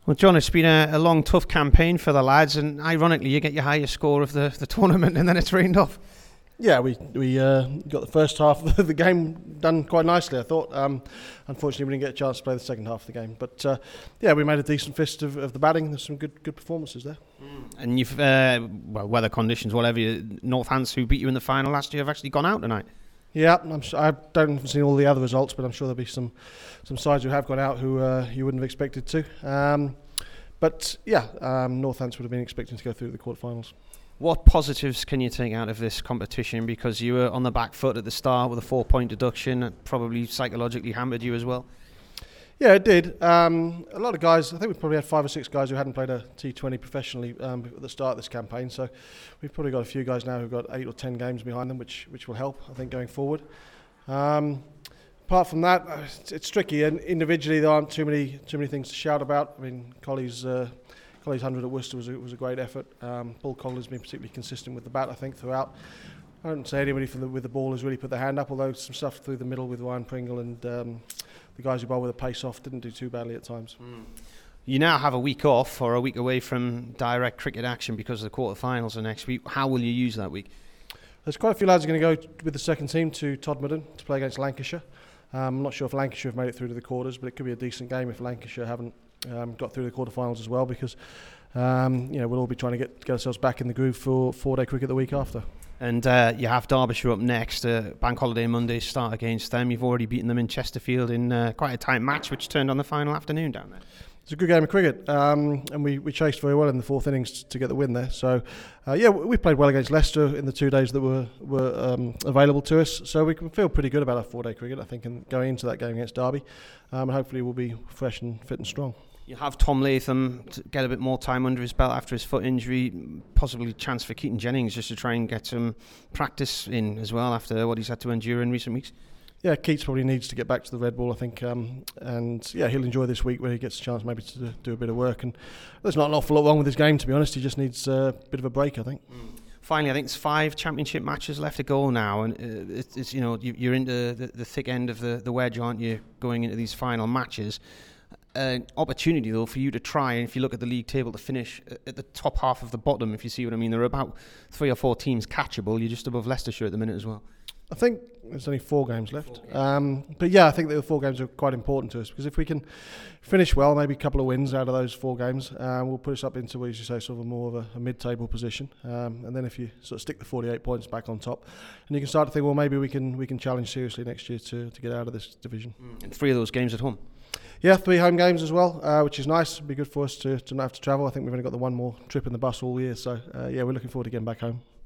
Well, John, it's been a long, tough campaign for the lads, and ironically, you get your highest score of the tournament, and then it's rained off. Yeah, we got the first half of the game done quite nicely, I thought. Unfortunately, we didn't get a chance to play the second half of the game. But yeah, we made a decent fist of the batting. There's some good performances there. And you've, weather conditions, whatever, Northants, who beat you in the final last year, have actually gone out tonight. Yeah, I don't see all the other results, but I'm sure there'll be some sides who have gone out who you wouldn't have expected to. But yeah, Northants would have been expecting to go through the quarterfinals. What positives can you take out of this competition? Because you were on the back foot at the start with a 4-point deduction. It probably psychologically hampered you as well. Yeah, it did. A lot of guys, I think we probably had 5 or 6 guys who hadn't played a T20 professionally at the start of this campaign. So we've probably got a few guys now who've got 8 or 10 games behind them, which will help, I think, going forward. Apart from that, it's tricky. And individually, there aren't too many things to shout about. I mean, Colley's 100 at Worcester was a great effort. Paul Colley's been particularly consistent with the bat, I think, throughout. I don't say anybody with the ball has really put their hand up, although some stuff through the middle with Ryan Pringle and the guys who bowl with a pace off didn't do too badly at times. You now have a week off, or a week away from direct cricket action because of the quarterfinals of next week. How will you use that week? There's quite a few lads who are going to go with the second team to Todmorden to play against Lancashire. I'm not sure if Lancashire have made it through to the quarters, but it could be a decent game if Lancashire haven't got through the quarterfinals as well, because we'll all be trying to get ourselves back in the groove for 4-day cricket the week after. And you have Derbyshire up next. Bank Holiday Monday start against them. You've already beaten them in Chesterfield in quite a tight match, which turned on the final afternoon down there. It's a good game of cricket, and we chased very well in the fourth innings to get the win there. So, we played well against Leicester in the 2 days that were available to us. So we can feel pretty good about our 4-day cricket, I think, and going into that game against Derby. And hopefully we'll be fresh and fit and strong. You have Tom Latham to get a bit more time under his belt after his foot injury, possibly a chance for Keaton Jennings just to try and get some practice in as well after what he's had to endure in recent weeks. Yeah, Keats probably needs to get back to the red ball, I think, and yeah, he'll enjoy this week where he gets a chance maybe to do a bit of work. And there's not an awful lot wrong with his game, to be honest. He just needs a bit of a break, I think. Finally, I think it's 5 championship matches left to go now, and it's you're into the thick end of the wedge, aren't you? Going into these final matches. An opportunity though for you to try, and if you look at the league table, to finish at the top half of the bottom, if you see what I mean. There are about 3 or 4 teams catchable. You're just above Leicestershire at the minute as well. I think there's only 4 games left. But yeah, I think that the 4 games are quite important to us, because if we can finish well, maybe a couple of wins out of those 4 games, will put us up into, as you say, sort of more of a mid-table position. And then if you sort of stick the 48 points back on top, and you can start to think, well, maybe we can challenge seriously next year to get out of this division. And 3 of those games at home. Yeah, 3 home games as well, which is nice. It'd be good for us to not have to travel. I think we've only got the one more trip in the bus all year, so yeah, we're looking forward to getting back home.